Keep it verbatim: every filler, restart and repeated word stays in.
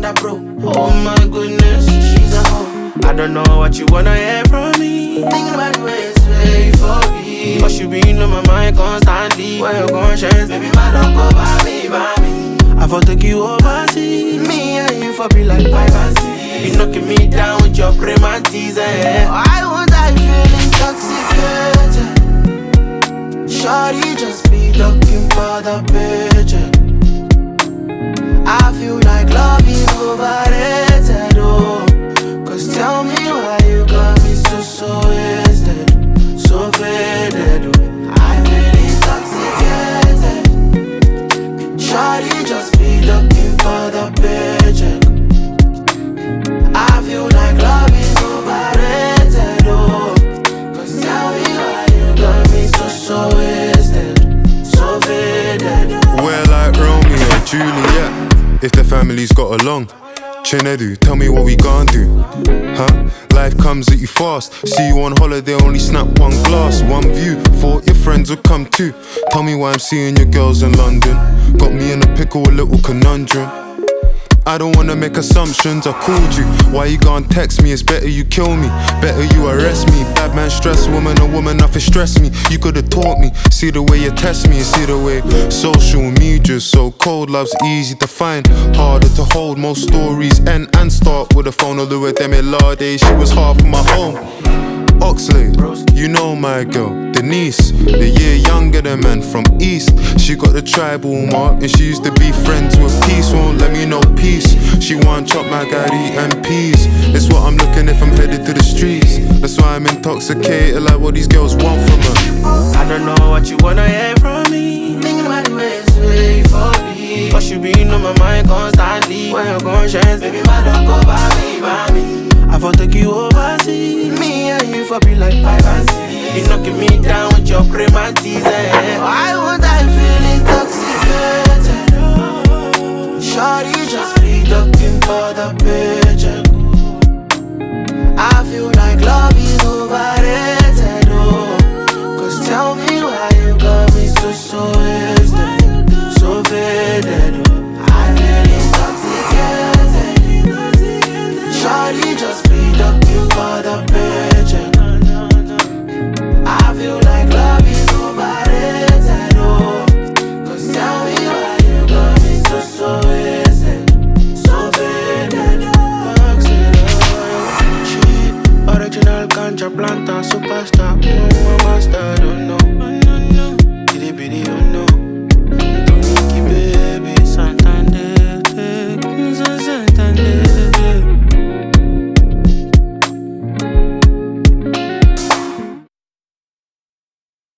a pro. Oh my goodness, she's a hoe. I don't know what you wanna hear from me. Thinking about the ways to wait for me. But you been on my mind constantly. Where your conscience, baby, man, don't go by me, by me. I for take you overseas. Me and you for be like five and six. You knocking me down with your prematis, eh? Why would I feel intoxicated? Shorty just be looking for the paycheck. I feel like love is overrated, oh. Cause tell me why you got me so, so wasted, so faded, oh. I feel intoxicated. Shorty just be looking for the paycheck. I feel like love is overrated, oh. Cause tell me why you got me so, so wasted, so faded. We're like Romeo and Juliet. If the family's got along, Chinedu, tell me what we gon' do, huh? Life comes at you fast. See you on holiday, only snap one glass, one view. Thought your friends would come too. Tell me why I'm seeing your girls in London. Got me in a pickle, a little conundrum. I don't wanna make assumptions, I called you. Why you gon' text me? It's better you kill me, better you arrest me. Bad man stress woman, a woman nothing stress me. You could've taught me, see the way you test me. See the way social media's so cold. Love's easy to find, harder to hold. Most stories end and start with a phone. Although with them in Lade, she was half of my home. Oxlade, you know my girl, Denise, the year younger than man from East. She got the tribal mark and she used to be friends with peace. Won't let me know peace. She want chop my gari and peas. It's what I'm looking if I'm headed to the streets. That's why I'm intoxicated, like what these girls want from her. I don't know what you wanna hear from me. Thinking about the ways to wait for me. But you been on my mind constantly. Where your conscience, baby, man, don't go by me, by me. I for take you overseas. Me and you for be like five and six. You knocking me down with your prematis, eh? Why would I feel intoxicated? Shorty just be looking for the paycheck. I feel like love is overrated.